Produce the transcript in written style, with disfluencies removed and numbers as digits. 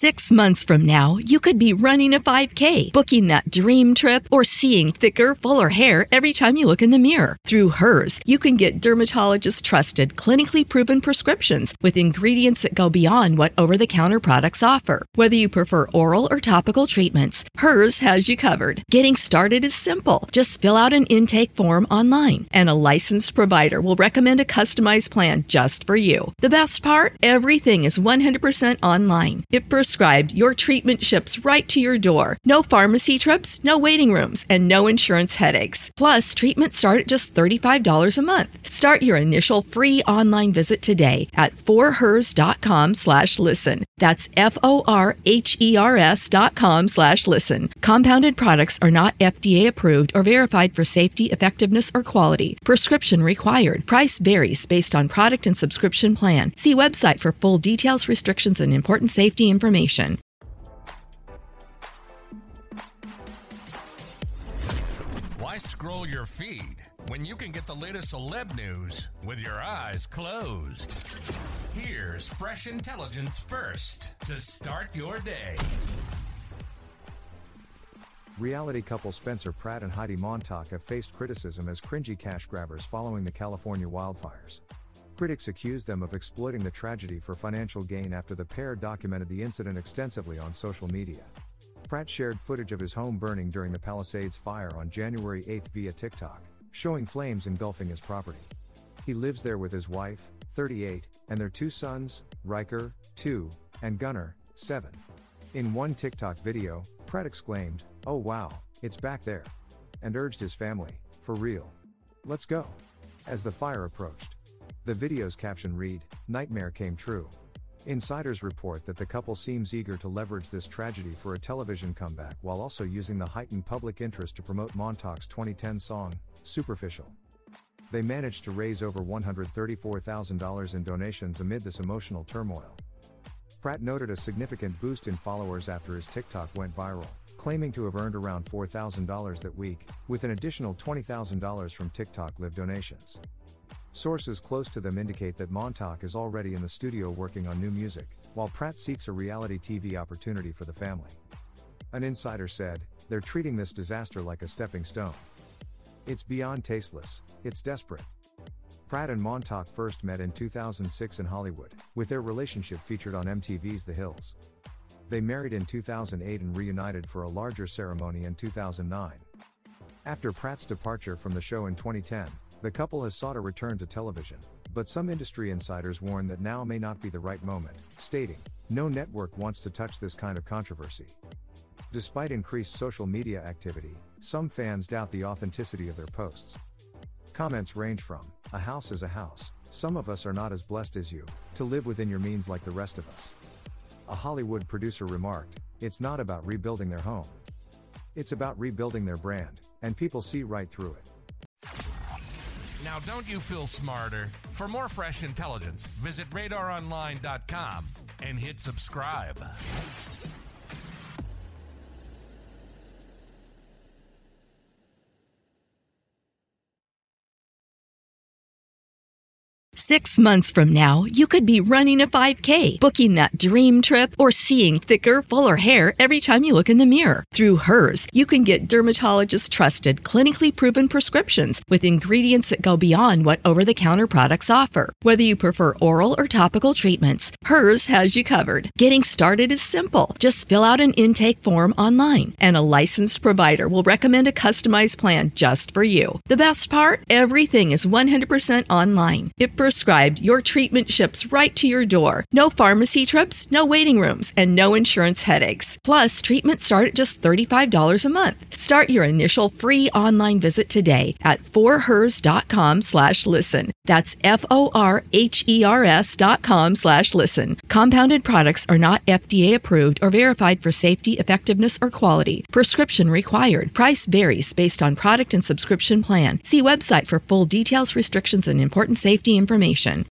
6 months from now, you could be running a 5K, booking that dream trip, or seeing thicker, fuller hair every time you look in the mirror. Through Hers, you can get dermatologist-trusted, clinically proven prescriptions with ingredients that go beyond what over-the-counter products offer. Whether you prefer oral or topical treatments, Hers has you covered. Getting started is simple. Just fill out an intake form online, and a licensed provider will recommend a customized plan just for you. The best part? Everything is 100% online. If prescribed, your treatment ships right to your door. No pharmacy trips, no waiting rooms, and no insurance headaches. Plus, treatments start at just $35 a month. Start your initial free online visit today at forhers.com/listen. That's FORHERS.com/listen. Compounded products are not FDA approved or verified for safety, effectiveness, or quality. Prescription required. Price varies based on product and subscription plan. See website for full details, restrictions, and important safety information. Why scroll your feed when you can get the latest celeb news with your eyes closed? Here's fresh intelligence first to start your day. Reality couple Spencer Pratt and Heidi Montag have faced criticism as cringy cash grabbers following the California wildfires. Critics accused them of exploiting the tragedy for financial gain after the pair documented the incident extensively on social media. Pratt shared footage of his home burning during the Palisades fire on January 8 via TikTok, showing flames engulfing his property. He lives there with his wife, 38, and their two sons, Riker, 2, and Gunnar, 7. In one TikTok video, Pratt exclaimed, "Oh wow, it's back there," and urged his family, "For real. Let's go," as the fire approached. The video's caption read, "Nightmare came true." Insiders report that the couple seems eager to leverage this tragedy for a television comeback while also using the heightened public interest to promote Montag's 2010 song, Superficial. They managed to raise over $134,000 in donations amid this emotional turmoil. Pratt noted a significant boost in followers after his TikTok went viral, claiming to have earned around $4,000 that week, with an additional $20,000 from TikTok Live donations. Sources close to them indicate that Montag is already in the studio working on new music, while Pratt seeks a reality TV opportunity for the family. An insider said, "They're treating this disaster like a stepping stone. It's beyond tasteless, it's desperate." Pratt and Montag first met in 2006 in Hollywood, with their relationship featured on MTV's The Hills. They married in 2008 and reunited for a larger ceremony in 2009. After Pratt's departure from the show in 2010, the couple has sought a return to television, but some industry insiders warn that now may not be the right moment, stating, "No network wants to touch this kind of controversy." Despite increased social media activity, some fans doubt the authenticity of their posts. Comments range from, "A house is a house, some of us are not as blessed as you, to live within your means like the rest of us." A Hollywood producer remarked, "It's not about rebuilding their home. It's about rebuilding their brand, and people see right through it." Now, don't you feel smarter? For more fresh intelligence, visit radaronline.com and hit subscribe. Six months from now, you could be running a 5K, booking that dream trip, or seeing thicker, fuller hair every time you look in the mirror. Through Hers, you can get dermatologist-trusted, clinically proven prescriptions with ingredients that go beyond what over-the-counter products offer. Whether you prefer oral or topical treatments, Hers has you covered. Getting started is simple. Just fill out an intake form online, and a licensed provider will recommend a customized plan just for you. The best part? Everything is 100% online. If prescribed, your treatment ships right to your door. No pharmacy trips, no waiting rooms, and no insurance headaches. Plus, treatments start at just $35 a month. Start your initial free online visit today at forhers.com/listen. That's FORHERS.com/listen. Compounded products are not FDA approved or verified for safety, effectiveness, or quality. Prescription required. Price varies based on product and subscription plan. See website for full details, restrictions, and important safety information.